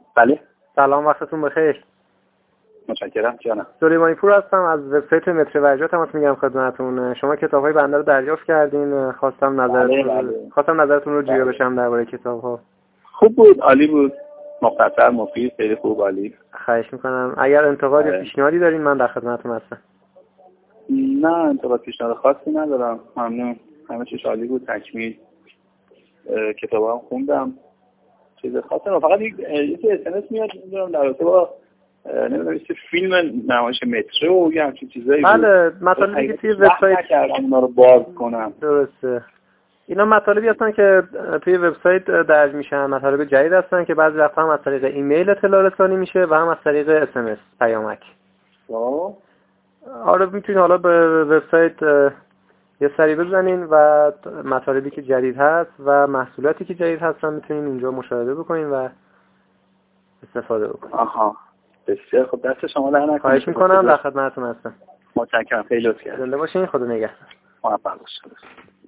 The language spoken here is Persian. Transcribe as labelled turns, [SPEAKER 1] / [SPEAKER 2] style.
[SPEAKER 1] بله.
[SPEAKER 2] سلام، وقتتون بخیر.
[SPEAKER 1] متشکرم جانم.
[SPEAKER 2] سلیمانی پور هستم از وبسایت متر ورجا تماس میگیرم خدمتتون. شما کتاب‌های بنده رو دریافت کردین، خواستم نظرتون رو جویا بشم درباره کتاب‌ها.
[SPEAKER 1] خوب بود، عالی بود، مختصر، مفید، خیلی خوب، عالی.
[SPEAKER 2] خواهش میکنم. اگر انتقاد یا پیشنهادی دارین من در خدمتتون هستم.
[SPEAKER 1] نه، انتقاد پیشنهاد خاصی ندارم، ممنون. همه چیز عالی بود، تکمیل. کتابا هم خوندم، چیز خاصی نه. فقط یک SMS میاد میذارم در رابطه با نمیدونم چه فیلم نمایش مترو و یه همچین چیزایی بود.
[SPEAKER 2] بله، مطالبی که توی وبسایت
[SPEAKER 1] کردم اونا رو باز کنم.
[SPEAKER 2] درسته. اینا مطالبی هستن که توی وبسایت درج میشن، مطالب جدید هستن که بعضی وقتا هم از طریق ایمیل اطلاع رسانی میشه و هم از طریق SMS پیامک. آره، میتونید حالا به وبسایت یه سری بزنین و مطالبی که جدید هست و محصولاتی که جدید هستن میتونین اونجا مشاهده بکنین و استفاده بکنین.
[SPEAKER 1] آها، بسیار خب، دست شما در نکنه.
[SPEAKER 2] خواهش میکنم، در خدمتتون هستم.
[SPEAKER 1] متشکرم، خیلی لطف کردید.
[SPEAKER 2] زنده باشین، خدا نگهدار.
[SPEAKER 1] موفق باشید.